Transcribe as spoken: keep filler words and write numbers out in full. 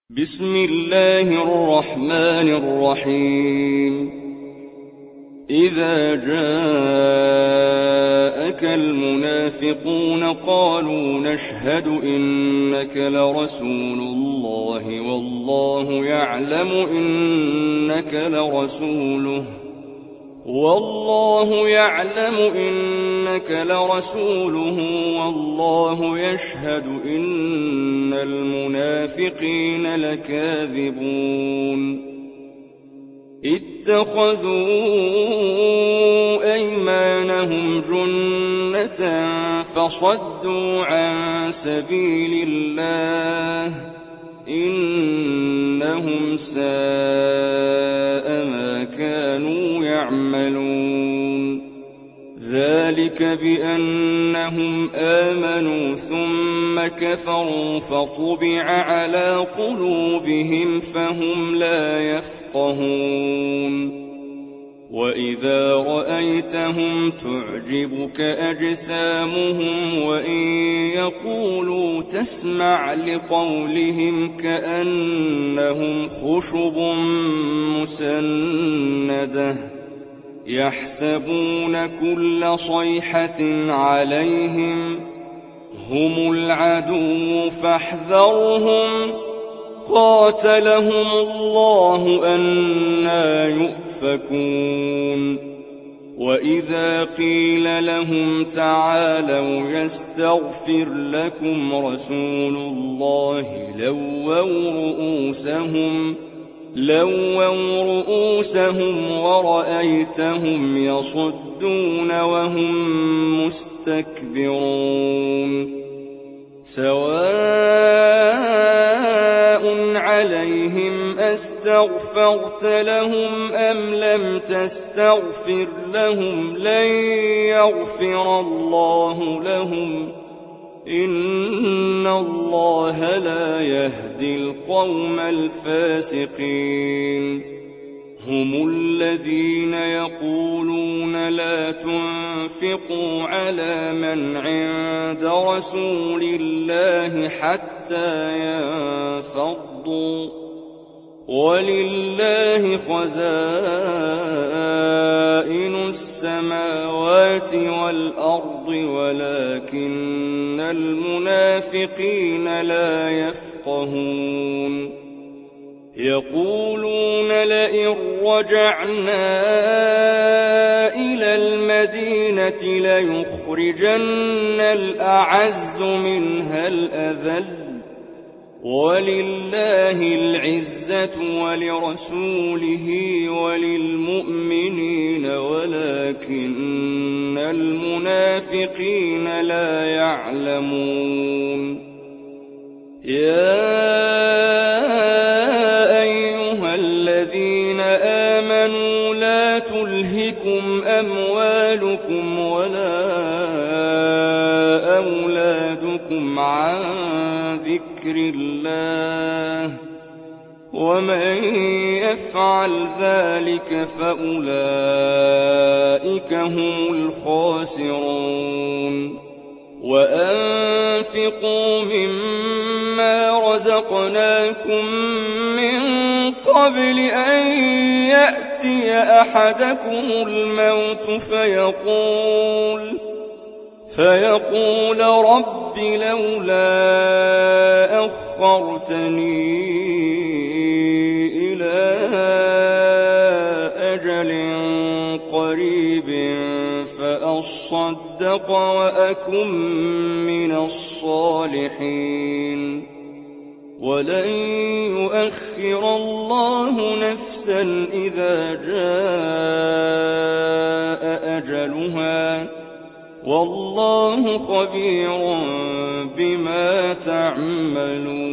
بسم الله الرحمن الرحيم إذا جاءك المنافقون قالوا نشهد إنك لرسول الله والله يعلم إنك لرسوله والله يعلم إنك لرسوله والله يشهد إن المنافقين لكاذبون اتخذوا أيمانهم جنة فصدوا عن سبيل الله إنهم ساء ما كانوا يعملون ذلك بأنهم آمنوا ثم كفروا فطبع على قلوبهم فهم لا يفقهون وإذا رأيتهم تعجبك أجسامهم وإن يقولوا تسمع لقولهم كأنهم خشب مسندة يحسبون كل صيحة عليهم هم العدو فاحذرهم قاتلهم الله أنى يؤفكون وإذا قيل لهم تعالوا يستغفر لكم رسول الله لووا رؤوسهم لووا رؤوسهم ورأيتهم يصدون وهم مستكبرون سواء عليهم أستغفرت لهم أم لم تستغفر لهم لن يغفر الله لهم إن الله لا يهدي القوم الفاسقين هم الذين يقولون لا تنفقوا على من عند رسول الله حتى ينفضوا ولله خزائن السماوات والأرض ولكن المنافقين لا يفقهون يقولون لئن رجعنا إلى المدينة ليخرجن الأعز منها الأذل ولله العزة ولرسوله وللمؤمنين ولكن المنافقين لا يعلمون يا أيها الذين آمنوا لا تلهكم أموالكم ولا أولادكم عن ذكر الله ومن يفعل ذلك فأولئك هم الخاسرون وأنفقوا مما رزقناكم من قبل أن يأتي أحدكم الموت فيقول فيقول رب لولا أخرتني إلى أجل قريب فأصدق وأكن من الصالحين ولن يؤخر الله نفسا إذا جاء أجلها والله خبير بما تعملون